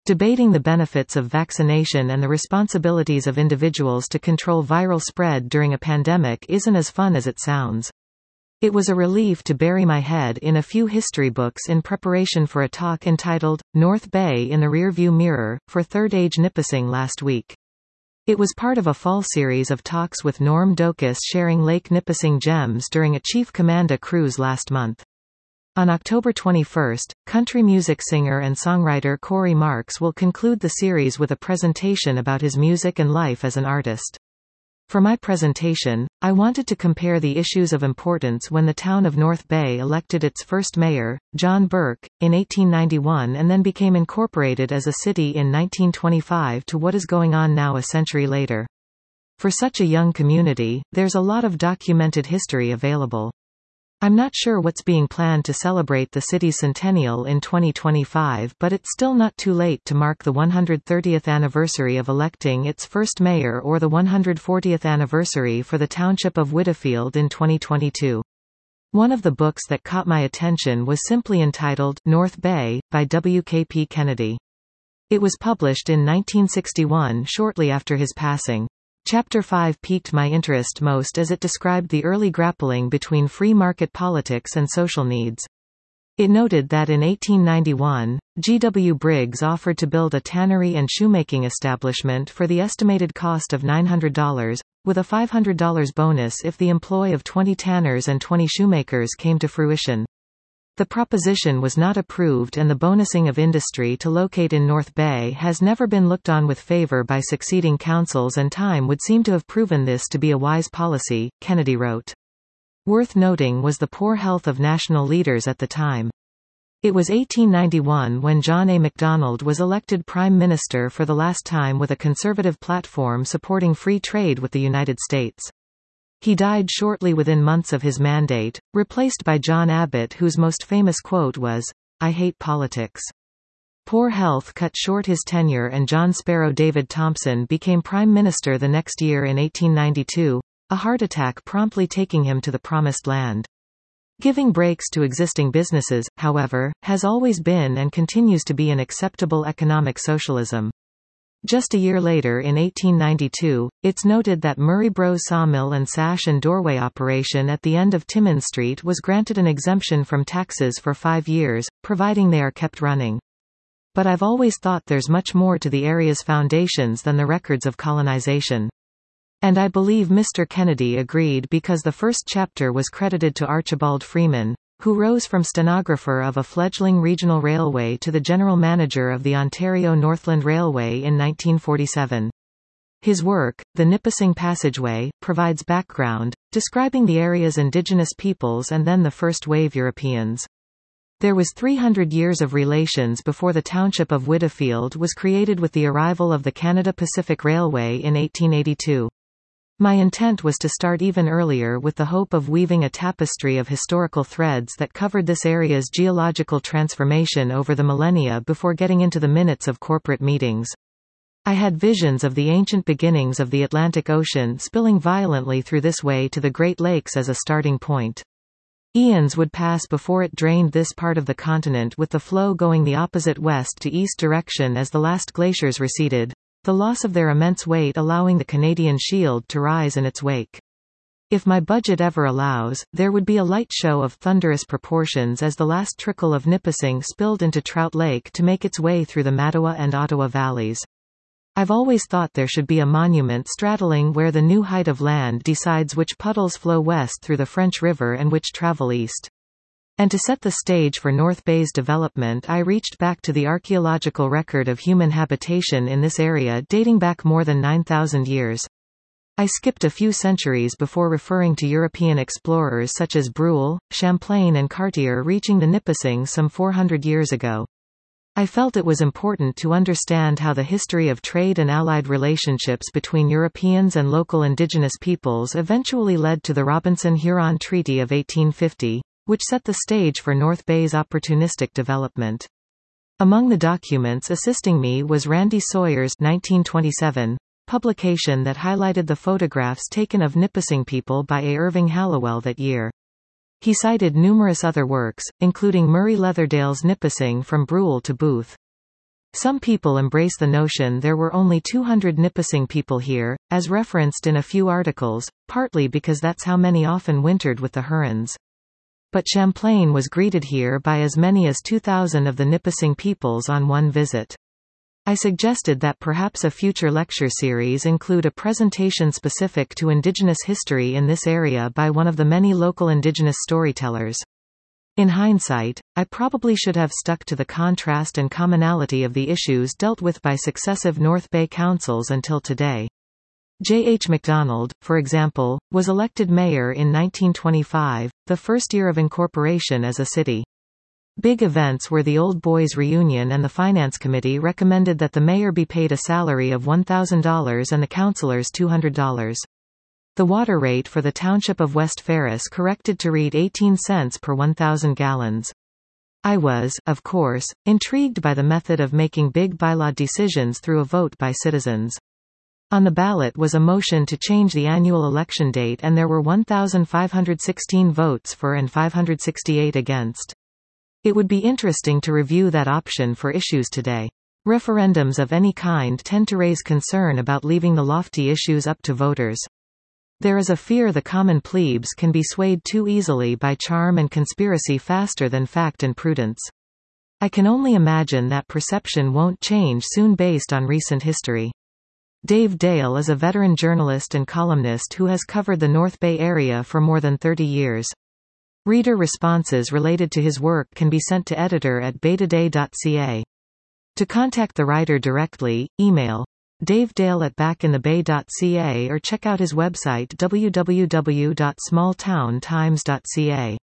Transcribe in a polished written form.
Debating the benefits of vaccination and the responsibilities of individuals to control viral spread during a pandemic isn't as fun as it sounds. It was a relief to bury my head in a few history books in preparation for a talk entitled, North Bay in the Rearview Mirror, for Third Age Nipissing last week. It was part of a fall series of talks with Norm Dokas sharing Lake Nipissing gems during a Chief Commanda cruise last month. On October 21, country music singer and songwriter Corey Marks will conclude the series with a presentation about his music and life as an artist. For my presentation, I wanted to compare the issues of importance when the town of North Bay elected its first mayor, John Burke, in 1891 and then became incorporated as a city in 1925 to what is going on now a century later. For such a young community, there's a lot of documented history available. I'm not sure what's being planned to celebrate the city's centennial in 2025, but it's still not too late to mark the 130th anniversary of electing its first mayor or the 140th anniversary for the township of Whitfield in 2022. One of the books that caught my attention was simply entitled North Bay, by W.K.P. Kennedy. It was published in 1961 shortly after his passing. Chapter 5 piqued my interest most as it described the early grappling between free market politics and social needs. It noted that in 1891, G.W. Briggs offered to build a tannery and shoemaking establishment for the estimated cost of $900, with a $500 bonus if the employ of 20 tanners and 20 shoemakers came to fruition. The proposition was not approved and the bonusing of industry to locate in North Bay has never been looked on with favor by succeeding councils, and time would seem to have proven this to be a wise policy, Kennedy wrote. Worth noting was the poor health of national leaders at the time. It was 1891 when John A. Macdonald was elected Prime Minister for the last time with a conservative platform supporting free trade with the United States. He died shortly within months of his mandate, replaced by John Abbott, whose most famous quote was, "I hate politics." Poor health cut short his tenure and John Sparrow David Thompson became Prime Minister the next year in 1892, a heart attack promptly taking him to the Promised Land. Giving breaks to existing businesses, however, has always been and continues to be an acceptable economic socialism. Just a year later in 1892, it's noted that Murray Bros sawmill and sash and doorway operation at the end of Timmins Street was granted an exemption from taxes for 5 years, providing they are kept running. But I've always thought there's much more to the area's foundations than the records of colonization. And I believe Mr. Kennedy agreed, because the first chapter was credited to Archibald Freeman, who rose from stenographer of a fledgling regional railway to the general manager of the Ontario Northland Railway in 1947. His work, The Nipissing Passageway, provides background, describing the area's indigenous peoples and then the first-wave Europeans. There was 300 years of relations before the township of Whitfield was created with the arrival of the Canada Pacific Railway in 1882. My intent was to start even earlier with the hope of weaving a tapestry of historical threads that covered this area's geological transformation over the millennia before getting into the minutes of corporate meetings. I had visions of the ancient beginnings of the Atlantic Ocean spilling violently through this way to the Great Lakes as a starting point. Eons would pass before it drained this part of the continent, with the flow going the opposite west to east direction as the last glaciers receded, the loss of their immense weight allowing the Canadian Shield to rise in its wake. If my budget ever allows, there would be a light show of thunderous proportions as the last trickle of Nipissing spilled into Trout Lake to make its way through the Mattawa and Ottawa valleys. I've always thought there should be a monument straddling where the new height of land decides which puddles flow west through the French River and which travel east. And to set the stage for North Bay's development, I reached back to the archaeological record of human habitation in this area dating back more than 9,000 years. I skipped a few centuries before referring to European explorers such as Bruhl, Champlain and Cartier reaching the Nipissing some 400 years ago. I felt it was important to understand how the history of trade and allied relationships between Europeans and local indigenous peoples eventually led to the Robinson-Huron Treaty of 1850. Which set the stage for North Bay's opportunistic development. Among the documents assisting me was Randy Sawyer's 1927 publication that highlighted the photographs taken of Nipissing people by A. Irving Hallowell that year. He cited numerous other works, including Murray Leatherdale's Nipissing from Bruhl to Booth. Some people embrace the notion there were only 200 Nipissing people here, as referenced in a few articles, partly because that's how many often wintered with the Hurons. But Champlain was greeted here by as many as 2,000 of the Nipissing peoples on one visit. I suggested that perhaps a future lecture series include a presentation specific to Indigenous history in this area by one of the many local Indigenous storytellers. In hindsight, I probably should have stuck to the contrast and commonality of the issues dealt with by successive North Bay councils until today. J. H. MacDonald, for example, was elected mayor in 1925, the first year of incorporation as a city. Big events were the Old Boys Reunion, and the Finance Committee recommended that the mayor be paid a salary of $1,000 and the councillors $200. The water rate for the township of West Ferris corrected to read 18 cents per 1,000 gallons. I was, of course, intrigued by the method of making big bylaw decisions through a vote by citizens. On the ballot was a motion to change the annual election date, and there were 1,516 votes for and 568 against. It would be interesting to review that option for issues today. Referendums of any kind tend to raise concern about leaving the lofty issues up to voters. There is a fear the common plebes can be swayed too easily by charm and conspiracy faster than fact and prudence. I can only imagine that perception won't change soon based on recent history. Dave Dale is a veteran journalist and columnist who has covered the North Bay area for more than 30 years. Reader responses related to his work can be sent to editor@baytoday.ca. To contact the writer directly, email davedale@backinthebay.ca or check out his website www.smalltowntimes.ca.